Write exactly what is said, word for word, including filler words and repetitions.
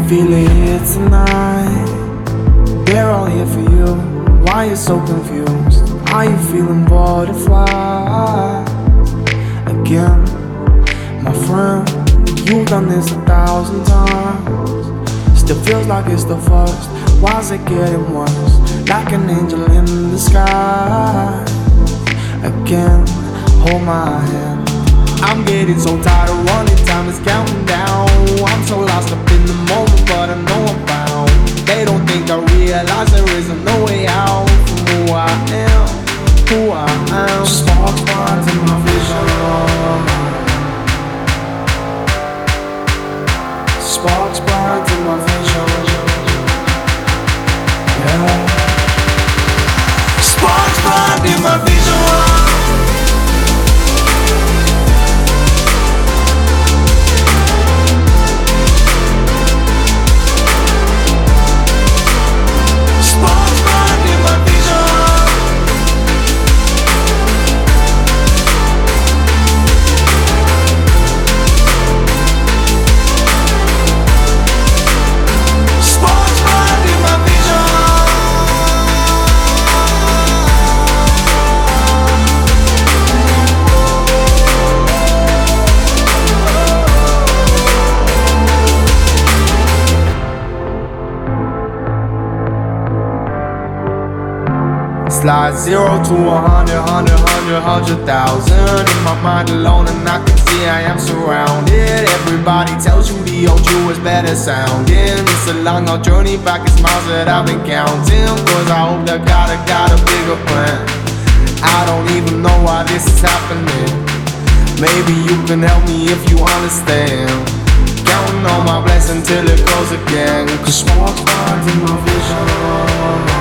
feel it here tonight. They're all here for you. Why you so confused? Are you feeling butterflies again? My friend, you've done this a thousand times. Still feels like it's the first. Why's it getting worse? Like an angel in the sky again. Hold my hand. I'm getting so tired of running, time is counting down. I'm so lost up in the moment, but I know I'm bound. They don't think I realize there is no way out from who I am, who I am. Sparks burn in my vision. Sparks burn in my vision. Yeah. Sparks burn in my vision. Slide zero to a hundred, hundred, hundred, hundred thousand in my mind alone, and I can see I am surrounded. Everybody tells you the old you is better sounding. It's a long old journey back, it's miles that I've been counting. Cause I hope that God I got a bigger plan. I don't even know why this is happening. Maybe you can help me if you understand. Counting on my blessing till it goes again. Cause sparks burn in my vision.